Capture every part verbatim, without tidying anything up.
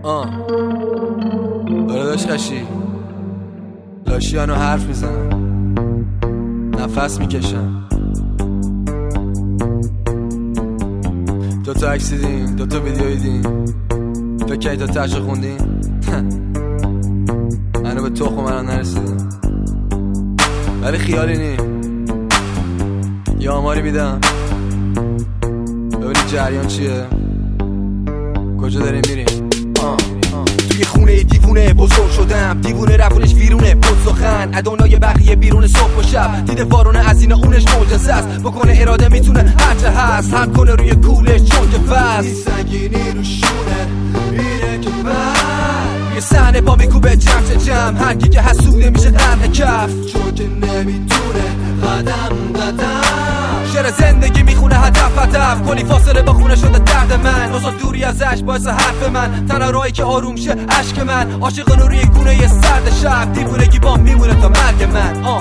آه آره داشت خشی لاشیانو حرف میزنم، نفس میکشم. دوتا عکسی دین، دوتا ویدیو دین، فکر تا تشو خوندین. منو به تخم منو نرسیدم، ولی خیالی نی یه آماری میدم ببینید جریان چیه، کجا داریم میریم. آه توی خونه دیوونه بزرگ شدم، دیوونه رفونش ویرونه بود سخن ادونای بقیه بیرون صبح و شب، دیده وارونه از این اونش معجزه است، بکنه اراده میتونه هرچه هست، هم کنه روی کولش چون که فست این سنگینی رو شونه میره که بر یه صحنه با میکوبه جمع چه جمع، هر کی که حسوده میشه قرن کف چون که نمیتونه قدم قدم شعر زندگی میخونه هدف هدف، کلی فاصله با خونه شده درد من، نوزا دوری ازش باعث حرف من، تنها راهی که آروم شه عشق من، عاشق روی گونه یه سرد شب، دیوونگی با میمونه تا مرگ من. آه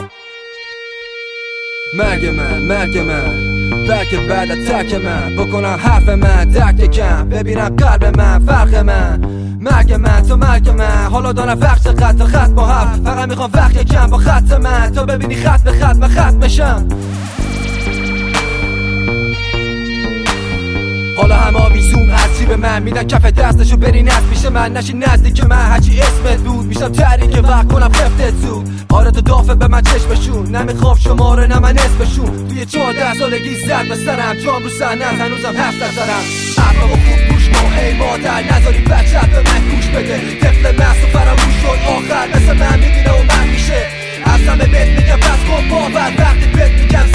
مرگ من مرگ من بلکه بعد از ترک من، بکنم حرف من درک کم، ببینم قلب من فرق من، مرگ من تو مرگ من، حالا دارم وقت چقدر تا خط با هم، فقط میخوام وقت کم با خط من، تا ببینی خط به خط من خط میشم. حالا همه آویزون از جیب من میدن کف دستشو بری نزد میشه من، نشی نزدیک من هرچی اسمت بود، میشم تحریک وقت کنم خفتت زود، آره تو دافه به من چشمشون، نمیخوام شماره نه من اسمشون، توی چهارده سالگی زد بسرم جام رو صحنه هنوزم هفت نزنم، حرفمو خوب گوش کن ای مادر نذاری بچت به من گوش بده، طفل محصول فراموش شد آخر مثل من میبینه و من میشه، از همه بهت میگم بس کن باور، وقتی بهت میگم